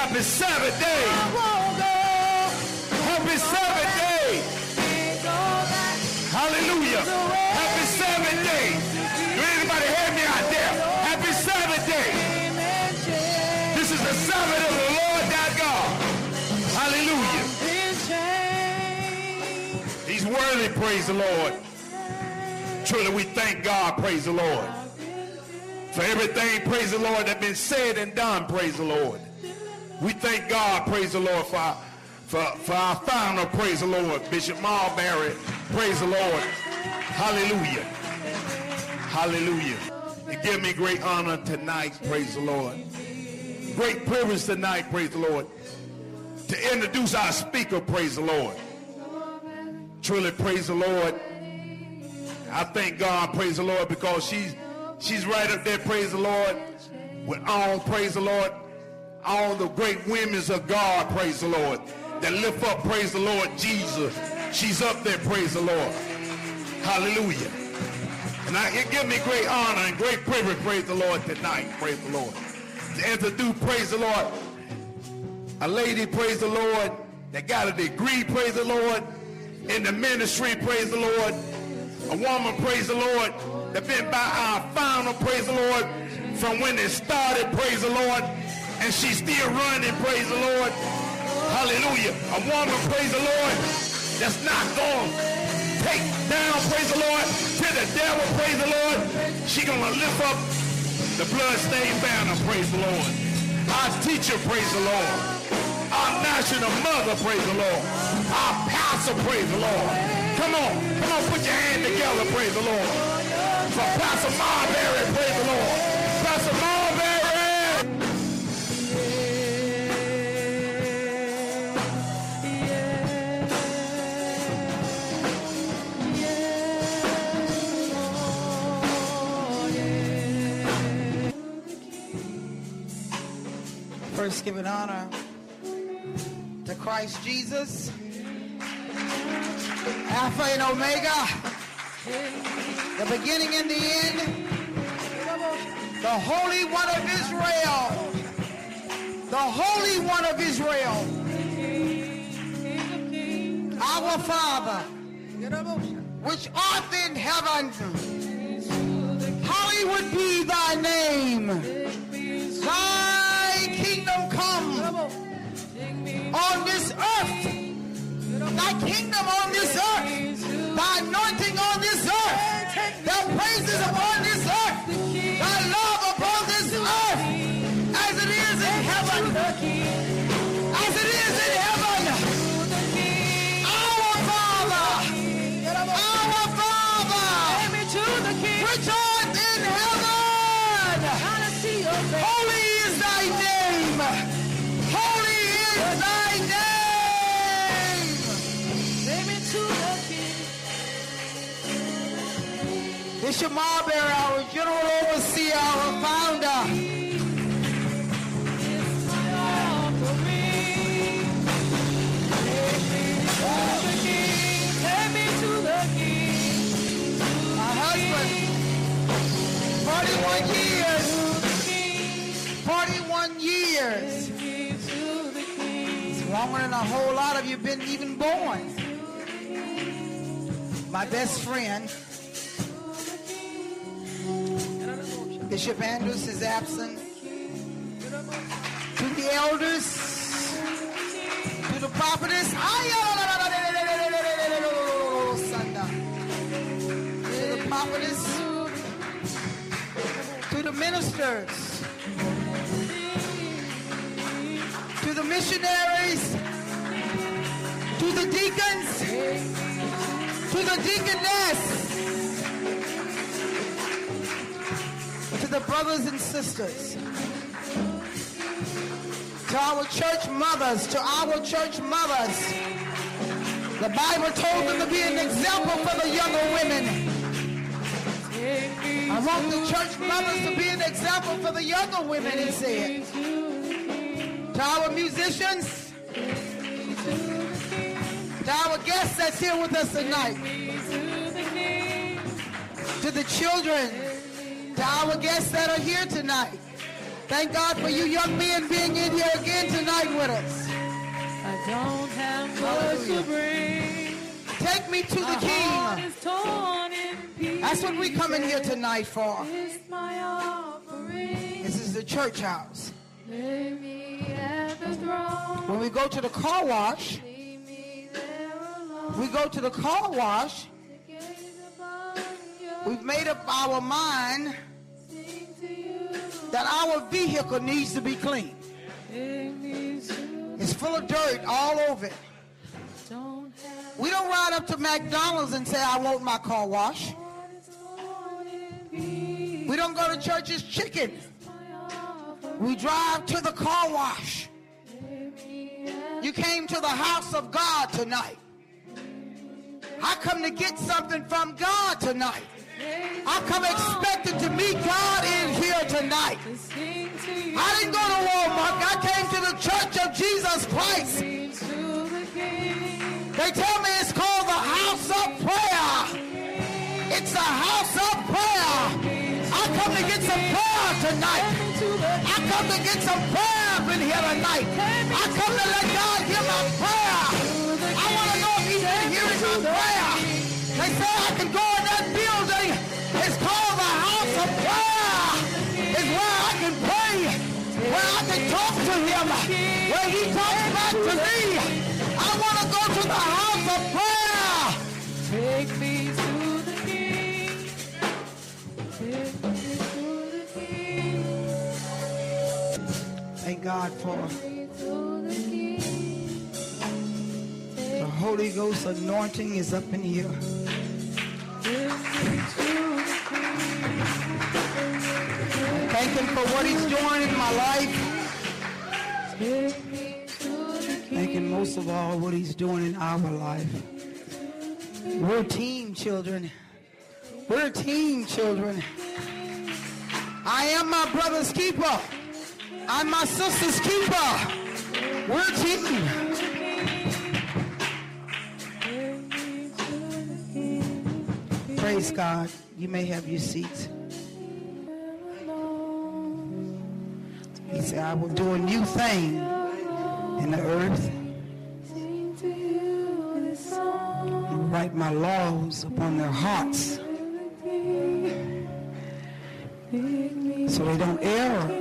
Happy Sabbath day. Happy Sabbath day. Hallelujah. Happy Sabbath day. Do anybody hear me out there? Happy Sabbath day. This is the Sabbath of the Lord thy God. Hallelujah. He's worthy, praise the Lord. Truly we thank God, praise the Lord. For everything, praise the Lord, that's been said and done, praise the Lord. We thank God, praise the Lord, for our founder, praise the Lord, Bishop Marbury, praise the Lord. Hallelujah. Hallelujah. It gives me great honor tonight, praise the Lord. Great privilege tonight, praise the Lord, to introduce our speaker, praise the Lord. Truly, praise the Lord. I thank God, praise the Lord, because she's right up there, praise the Lord, with all, praise the Lord, all the great women of God, praise the Lord, that lift up, praise the Lord, Jesus. She's up there, praise the Lord. Hallelujah. And it gives me great honor and great privilege, praise the Lord, tonight, praise the Lord, to introduce, praise the Lord, a lady, praise the Lord, that got a degree, praise the Lord, in the ministry, praise the Lord. A woman, praise the Lord, that been by our founder, praise the Lord, from when it started, praise the Lord, and she's still running, praise the Lord. Hallelujah. A woman, praise the Lord, that's not going to take down, praise the Lord, to the devil, praise the Lord. She's going to lift up the bloodstained banner, praise the Lord. Our teacher, praise the Lord. Our national mother, praise the Lord. Our pastor, praise the Lord. Come on, put your hand together, praise the Lord. For Pastor Marbury, praise the Lord. Pastor Marbury. First, giving honor to Christ Jesus, Alpha and Omega, the beginning and the end, the Holy One of Israel, the Holy One of Israel, our Father, which art in heaven, hallowed be thy name. Thy kingdom come on this earth. Thy kingdom on this earth. Thy anointing on this earth. Thy praises upon this earth. Thy love upon this earth. As it is in heaven. As it is in heaven. Our Father. Our Father. Which art in heaven. Holy is thy name. Holy is thy name. Bishop Marbury, our general overseer, our founder. My husband, 41 years. 41 years. It's longer than a whole lot of you been even born. My best friend, Bishop Andrews, is absent. To the elders, to the prophetess, to the prophetess, to the ministers, to the missionaries, to the deacons, to the deaconess, to the brothers and sisters, to our church mothers, The Bible told them to be an example for the younger women. I want the church mothers to be an example for the younger women, he said. To our musicians, to our guests that's here with us tonight, to the children, to our guests that are here tonight, Thank God for you young men being in here again tonight with us. I don't have much to bring. Take me to the King. That's what we come in here tonight for. This is the church house. When we go to the car wash, we've made up our mind that our vehicle needs to be clean. It's full of dirt all over it. We don't ride up to McDonald's and say, I want my car washed. We don't go to Church's Chicken. We drive to the car wash. You came to the house of God tonight. I come to get something from God tonight. I come expecting to meet God in here tonight. I didn't go to Walmart. I came to the Church of Jesus Christ. They tell me it's called the house of prayer. It's a house of prayer. I come to get some prayer tonight. I come to get some prayer up in here tonight. I come to let God hear my prayer. I want to know if he's been hearing my prayer. They say I can go in that building. It's called the house of prayer. It's where I can pray, where I can talk to him, where he talks back to me. I want to go to the house of prayer. Take me to the King. Take me to the King. Thank God for the Holy Ghost anointing is up in here. Thank him for what he's doing in my life. Thank him most of all what he's doing in our life. We're team children. We're team children. I am my brother's keeper. I'm my sister's keeper. We're a team. Praise God. You may have your seats. He said, I will do a new thing in the earth. And write my laws upon their hearts so they don't err.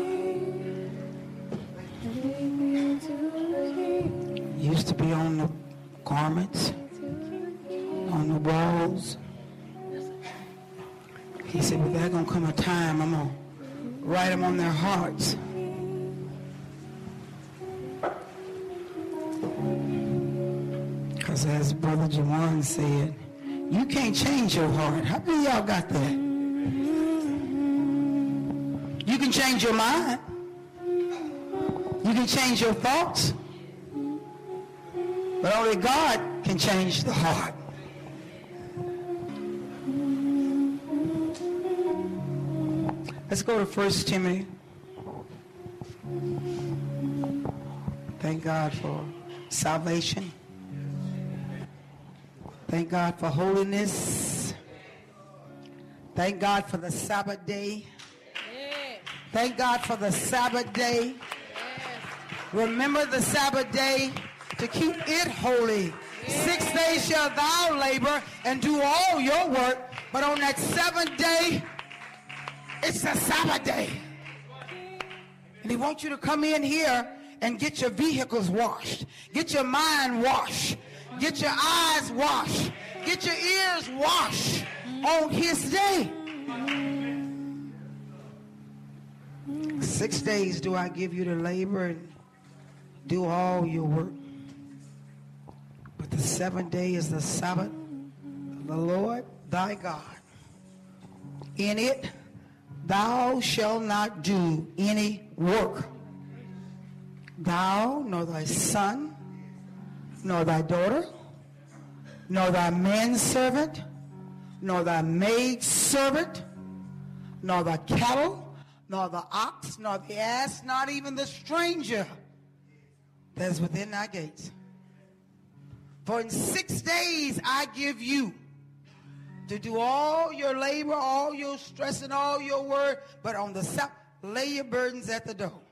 Used to be on the garments, on the walls. He said, well, there's going to come a time I'm going to write them on their hearts. Because as Brother Jawan said, you can't change your heart. How many of y'all got that? You can change your mind. You can change your thoughts. But only God can change the heart. Let's go to 1 Timothy. Thank God for salvation. Thank God for holiness. Thank God for the Sabbath day. Thank God for the Sabbath day. Remember the Sabbath day to keep it holy. 6 days shall thou labor and do all your work, but on that 7th day, it's the Sabbath day. And he wants you to come in here and get your vehicles washed. Get your mind washed. Get your eyes washed. Get your ears washed on his day. 6 days do I give you to labor and do all your work. But the 7th day is the Sabbath of the Lord thy God. In it thou shalt not do any work. Thou, nor thy son, nor thy daughter, nor thy manservant, nor thy maidservant, nor the cattle, nor the ox, nor the ass, not even the stranger that is within thy gates. For in 6 days I give you to do all your labor, all your stress, and all your work. But on the Sabbath, lay your burdens at the door.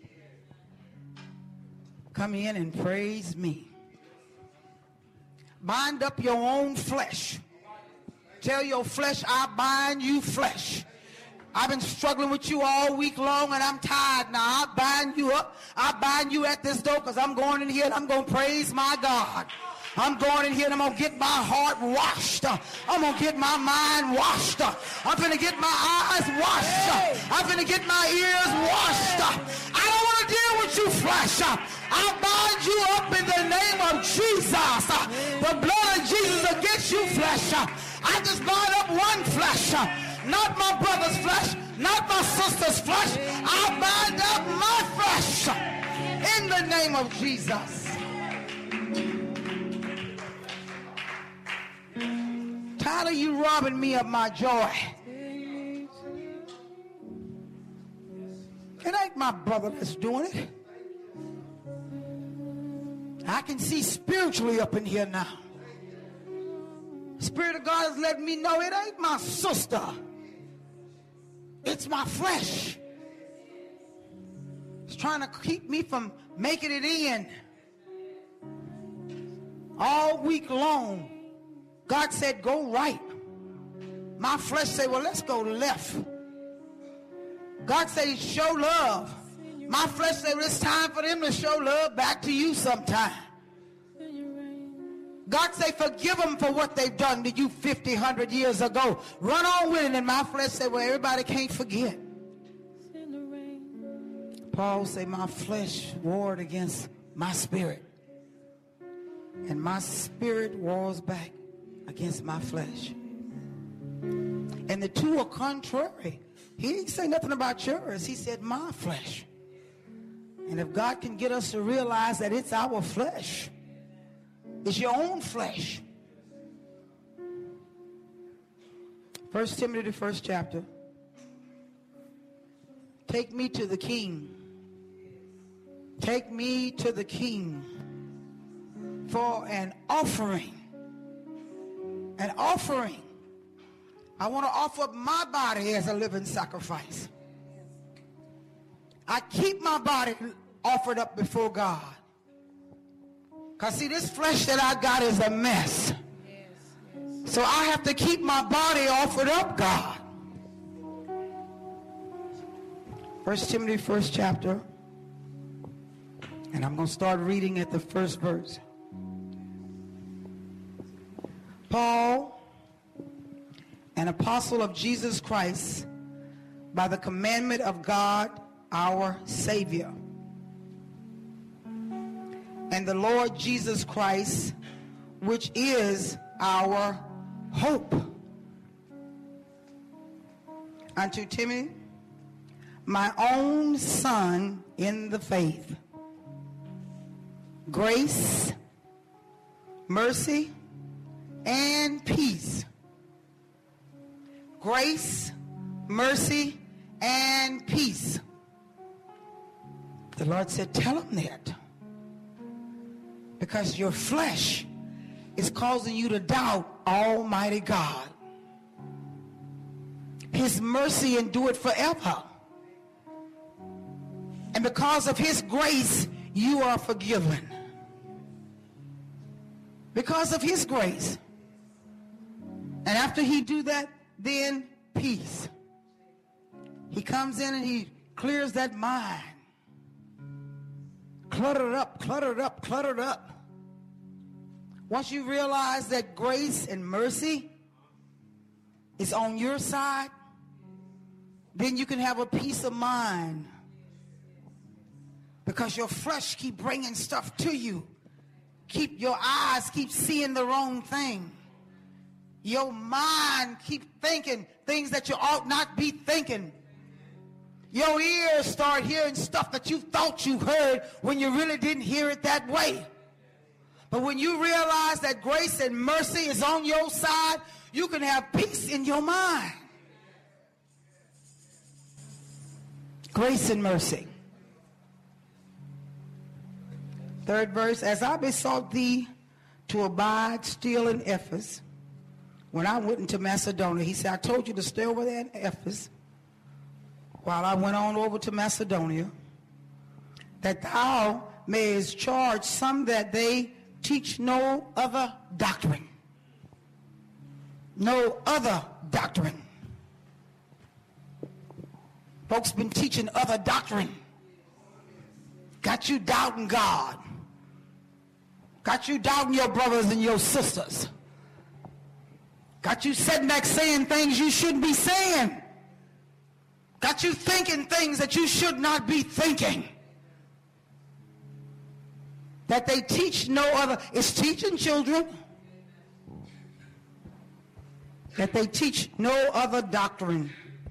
Come in and praise me. Bind up your own flesh. Tell your flesh, I bind you, flesh. I've been struggling with you all week long and I'm tired now. I bind you up. I bind you at this door because I'm going in here and I'm going to praise my God. I'm going in here and I'm going to get my heart washed. I'm going to get my mind washed. I'm going to get my eyes washed. I'm going to get my ears washed. I don't want to deal with you, flesh. I bind you up in the name of Jesus. The blood of Jesus against you, flesh. I just bind up one flesh. Not my brother's flesh. Not my sister's flesh. I bind up my flesh in the name of Jesus. Tired of you robbing me of my joy. It ain't my brother that's doing it. I can see spiritually up in here now. Spirit of God has let me know it ain't my sister. It's my flesh. It's trying to keep me from making it in. All week long, God said, go right. My flesh said, well, let's go left. God said, show love. My flesh said, well, it's time for them to show love back to you sometime. God say, forgive them for what they've done to you 50, 100 years ago. Run on with it. And my flesh said, well, everybody can't forget. Paul said, my flesh warred against my spirit. And my spirit wars back against my flesh. And the two are contrary. He didn't say nothing about yours. He said, my flesh. And if God can get us to realize that it's our flesh, it's your own flesh. 1 Timothy, the first chapter. Take me to the king. Take me to the king for an offering. An offering. I want to offer up my body as a living sacrifice. I keep my body offered up before God. Because see, this flesh that I got is a mess. So I have to keep my body offered up, God. 1 Timothy, first chapter. And I'm going to start reading at the first verse. Paul, an apostle of Jesus Christ, by the commandment of God, our Savior, and the Lord Jesus Christ, which is our hope. Unto Timothy, my own son in the faith, grace, mercy, and peace. Grace, mercy, and peace. The Lord said, tell him that. Because your flesh is causing you to doubt Almighty God. His mercy endureth forever. And because of his grace, you are forgiven. Because of his grace. And after he do that, then peace. He comes in and he clears that mind. Cluttered up, cluttered up, cluttered up. Once you realize that grace and mercy is on your side, then you can have a peace of mind. Because your flesh keep bringing stuff to you. Keep your eyes keep seeing the wrong thing. Your mind keep thinking things that you ought not be thinking. Your ears start hearing stuff that you thought you heard when you really didn't hear it that way. But when you realize that grace and mercy is on your side, you can have peace in your mind. Grace and mercy. Third verse, as I besought thee to abide still in Ephesus, when I went into Macedonia, he said, I told you to stay over there in Ephesus. while I went on over to Macedonia, that thou mayest charge some that they teach no other doctrine. No other doctrine. Folks been teaching other doctrine. Got you doubting God. Got you doubting your brothers and your sisters. Got you sitting back saying things you shouldn't be saying. Got you thinking things that you should not be thinking. That they teach no other. It's teaching children. That they teach no other doctrine.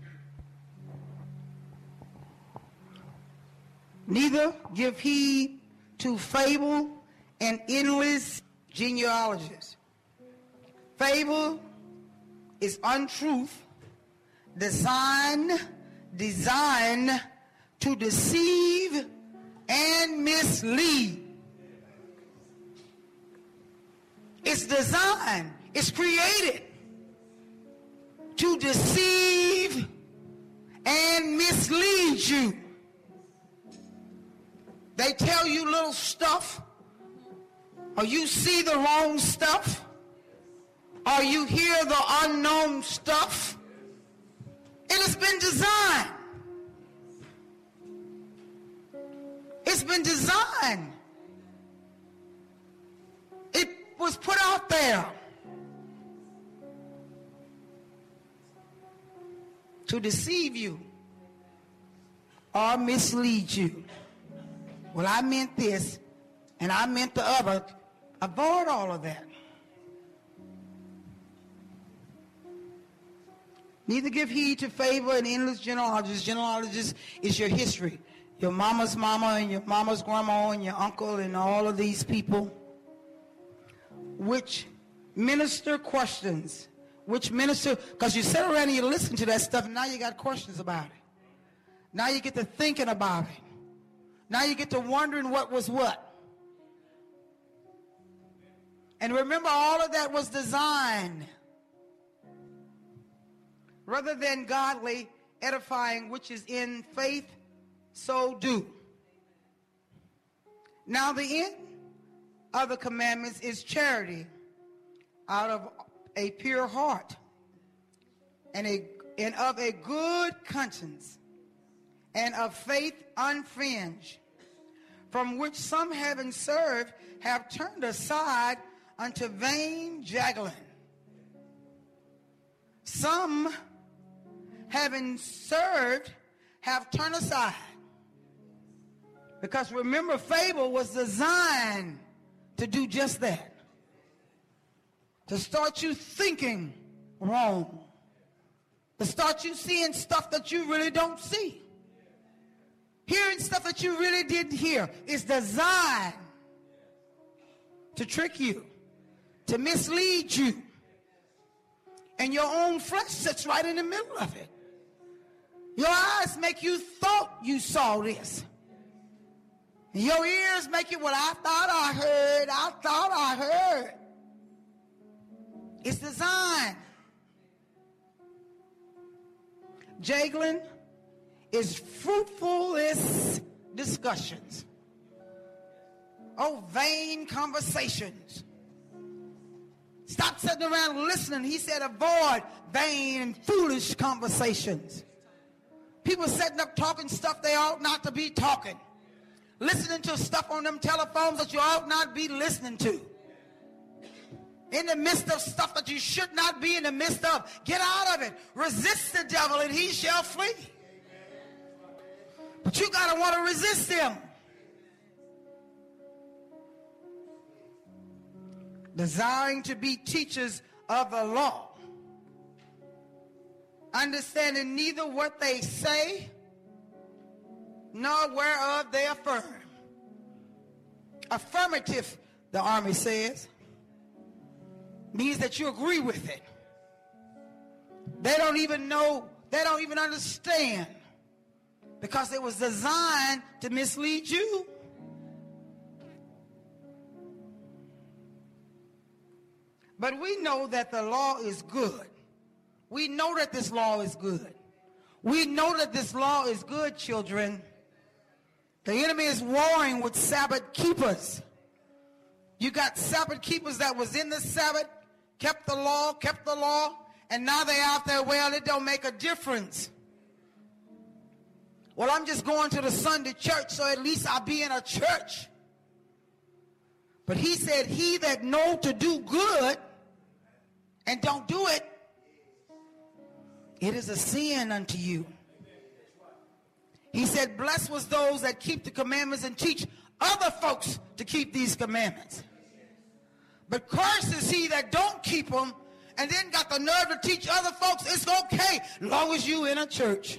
Neither give heed to fable and endless genealogies. Fable is untruth, designed to deceive and mislead. It's designed, it's created to deceive and mislead you. They tell you little stuff, or you see the wrong stuff, or you hear the unknown stuff. It has been designed. It's been designed. It was put out there to deceive you or mislead you. Well, I meant this and I meant the other. Avoid all of that. Neither give heed to favor and endless genealogies. Genealogies is your history. Your mama's mama and your mama's grandma and your uncle and all of these people. Which minister questions. Which minister, because you sit around and you listen to that stuff and now you got questions about it. Now you get to thinking about it. Now you get to wondering what was what. And remember, all of that was designed rather than godly edifying, which is in faith, so do. Now the end of the commandments is charity out of a pure heart and of a good conscience and of faith unfringed, from which some having served have turned aside unto vain juggling. Some having served have turned aside. Because remember, fable was designed to do just that. To start you thinking wrong. To start you seeing stuff that you really don't see. Hearing stuff that you really didn't hear. It's designed to trick you. To mislead you. And your own flesh sits right in the middle of it. Your eyes make you thought you saw this. And your ears make you, well, I thought I heard. It's designed. Juggling is fruitless discussions. Oh, vain conversations. Stop sitting around listening. He said avoid vain and foolish conversations. People sitting up talking stuff they ought not to be talking. Listening to stuff on them telephones that you ought not be listening to. In the midst of stuff that you should not be in the midst of. Get out of it. Resist the devil and he shall flee. But you got to want to resist him. Desiring to be teachers of the law. Understanding neither what they say nor whereof they affirm. Affirmative, the army says, means that you agree with it. They don't even know, they don't even understand, because it was designed to mislead you. But we know that the law is good. We know that this law is good. We know that this law is good, children. The enemy is warring with Sabbath keepers. You got Sabbath keepers that was in the Sabbath, kept the law, and now they're out there, well, it don't make a difference. Well, I'm just going to the Sunday church, so at least I'll be in a church. But he said, he that know to do good and don't do it, it is a sin unto you. He said, blessed was those that keep the commandments and teach other folks to keep these commandments. But cursed is he that don't keep them and then got the nerve to teach other folks it's okay as long as you in a church.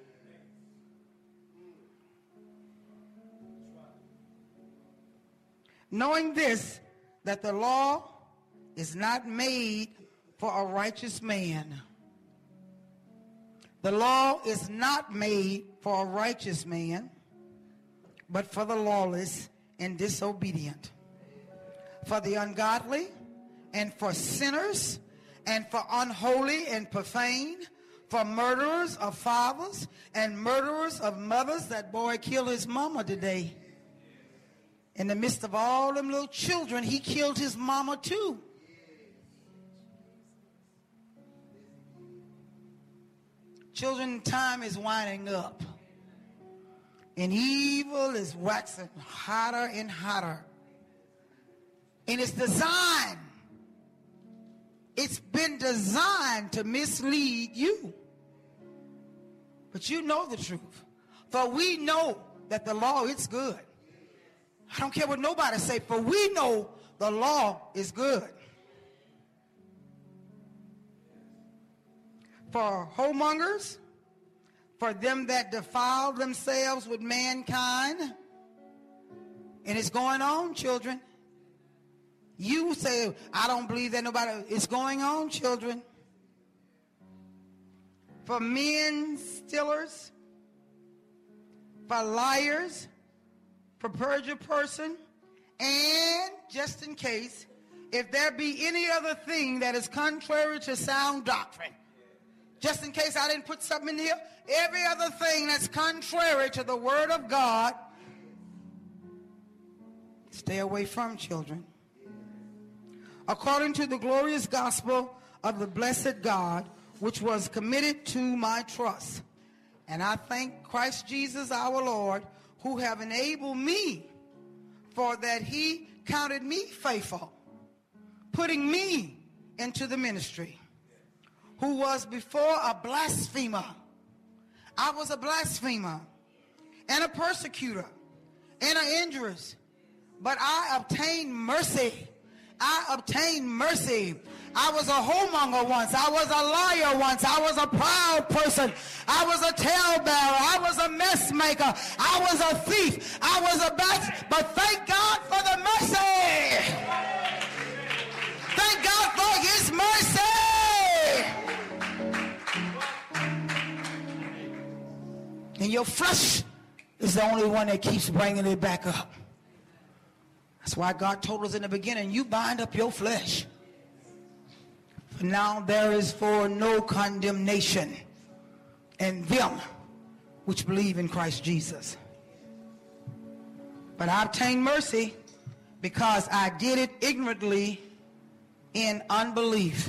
Knowing this, that the law is not made for a righteous man. The law is not made for a righteous man, but for the lawless and disobedient, for the ungodly, and for sinners, and for unholy and profane, for murderers of fathers and murderers of mothers. That boy killed his mama today. In the midst of all them little children, he killed his mama too. Children, time is winding up. And evil is waxing hotter and hotter. And it's designed. It's been designed to mislead you. But you know the truth. For we know that the law is good. I don't care what nobody say, for we know the law is good. For whoremongers, for them that defile themselves with mankind. And it's going on, children. You say, I don't believe that nobody. It's going on, children. For men stealers, for liars, for perjured person, and just in case, if there be any other thing that is contrary to sound doctrine. Just in case I didn't put something in here, every other thing that's contrary to the word of God, stay away from, children. According to the glorious gospel of the blessed God, which was committed to my trust. And I thank Christ Jesus our Lord, who have enabled me, for that he counted me faithful, putting me into the ministry, who was before a blasphemer. I was a blasphemer and a persecutor and an injurious, but I obtained mercy. I obtained mercy. I was a whoremonger once. I was a liar once. I was a proud person. I was a talebearer. I was a mess maker. I was a thief. I was a bad. But thank God for the mercy. Thank God for his mercy. And your flesh is the only one that keeps bringing it back up. That's why God told us in the beginning, you bind up your flesh. For now there is for no condemnation in them which believe in Christ Jesus. But I obtained mercy because I did it ignorantly in unbelief.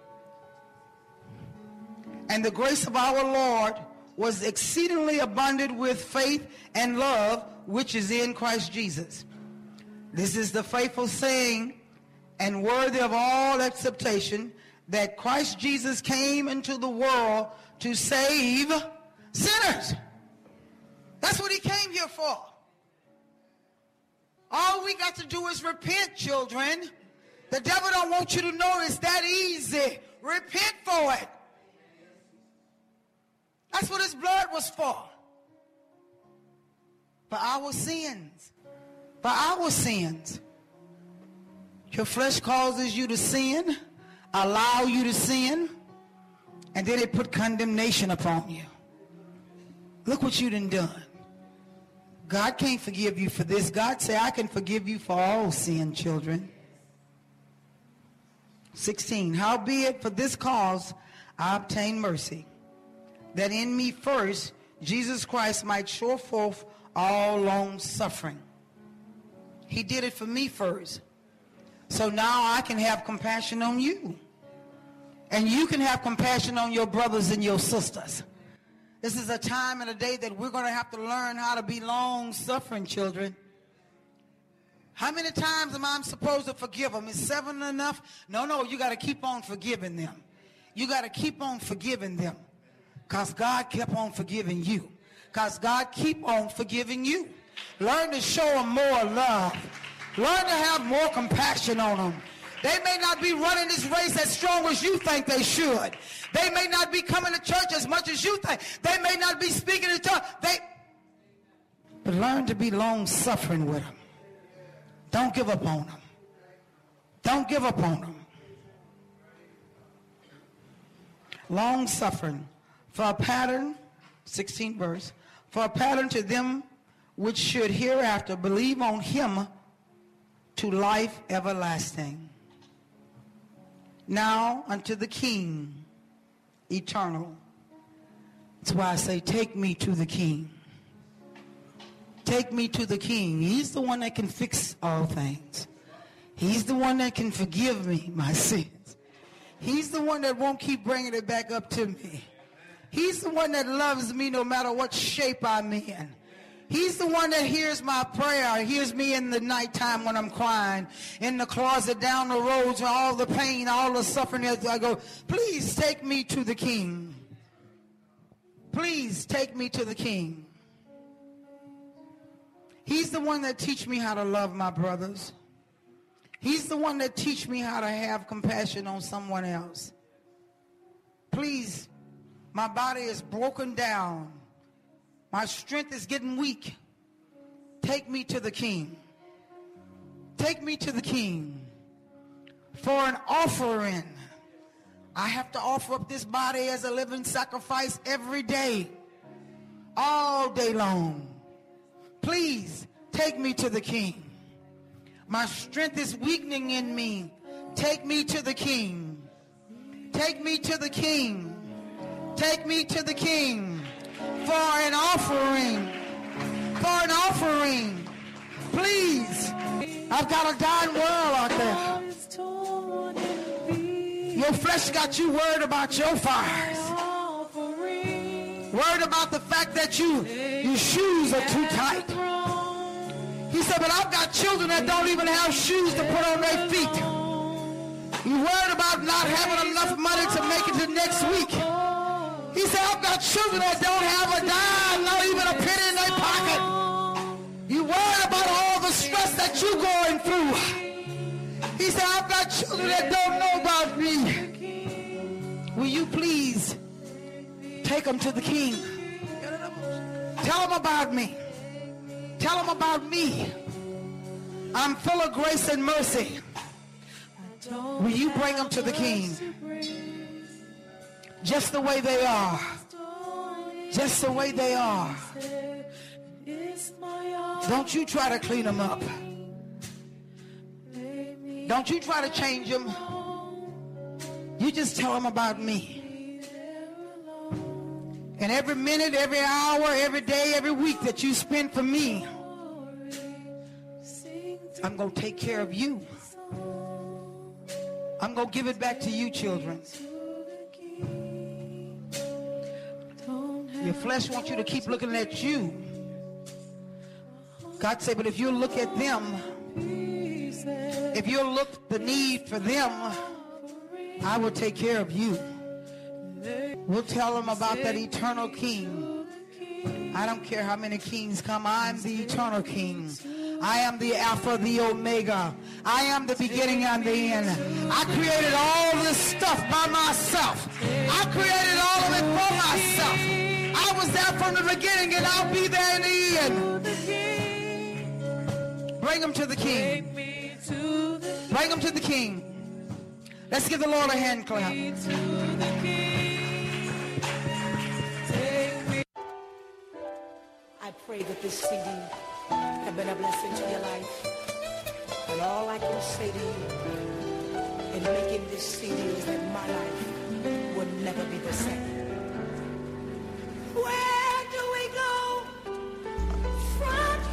And the grace of our Lord was exceedingly abundant with faith and love, which is in Christ Jesus. This is the faithful saying and worthy of all acceptation, that Christ Jesus came into the world to save sinners. That's what he came here for. All we got to do is repent, children. The devil don't want you to know it's that easy. Repent for it. That's what his blood was for. For our sins. For our sins. Your flesh causes you to sin, allow you to sin, and then it put condemnation upon you. Look what you done done. God can't forgive you for this. God said, I can forgive you for all sin, children. 16, howbeit for this cause I obtain mercy, that in me first Jesus Christ might show forth all long suffering. He did it for me first. So now I can have compassion on you. And you can have compassion on your brothers and your sisters. This is a time and a day that we're going to have to learn how to be long-suffering, children. How many times am I supposed to forgive them? Is 7 enough? No, you got to keep on forgiving them. You got to keep on forgiving them. Because God kept on forgiving you. Because God keep on forgiving you. Learn to show them more love. Learn to have more compassion on them. They may not be running this race as strong as you think they should. They may not be coming to church as much as you think. They may not be speaking in tongues. But learn to be long-suffering with them. Don't give up on them. Don't give up on them. Long-suffering. For a pattern, 16th verse, for a pattern to them which should hereafter believe on him to life everlasting. Now unto the King, eternal. That's why I say, take me to the King. Take me to the King. He's the one that can fix all things. He's the one that can forgive me my sins. He's the one that won't keep bringing it back up to me. He's the one that loves me no matter what shape I'm in. He's the one that hears my prayer, hears me in the nighttime when I'm crying, in the closet, down the roads, all the pain, all the suffering. I go, please take me to the King. Please take me to the King. He's the one that teach me how to love my brothers. He's the one that teach me how to have compassion on someone else. Please, my body is broken down. My strength is getting weak. Take me to the King. Take me to the King. For an offering. I have to offer up this body as a living sacrifice every day. All day long. Please, take me to the King. My strength is weakening in me. Take me to the King. Take me to the King. Take me to the King. For an offering. For an offering. Please. I've got a dying world out there. Your flesh got you worried about your fires. Worried about the fact that your shoes are too tight. He said, but I've got children that don't even have shoes to put on their feet. You're worried about not having enough money to make it to next week. He said, I've got children that don't have a dime, not even a penny in their pocket. You worried about all the stress that you're going through. He said, I've got children that don't know about me. Will you please take them to the King? Tell them about me. Tell them about me. I'm full of grace and mercy. Will you bring them to the King? Just the way they are. Just the way they are. Don't you try to clean them up. Don't you try to change them. You just tell them about me. And every minute, every hour, every day, every week that you spend for me, I'm going to take care of you. I'm going to give it back to you, children. Your flesh wants you to keep looking at you. God said, but if you look at them, if you look the need for them, I will take care of you. We'll tell them about that eternal King. I don't care how many kings come. I'm the eternal King. I am the Alpha, the Omega. I am the beginning and the end. I created all this stuff by myself. I created all of it for myself. I was there from the beginning and I'll be there in the end. Bring them to the King. Bring them to the King. Let's give the Lord a hand clap. I pray that this CD has been a blessing to your life. And all I can say to you in making this CD is that my life will never be the same. Where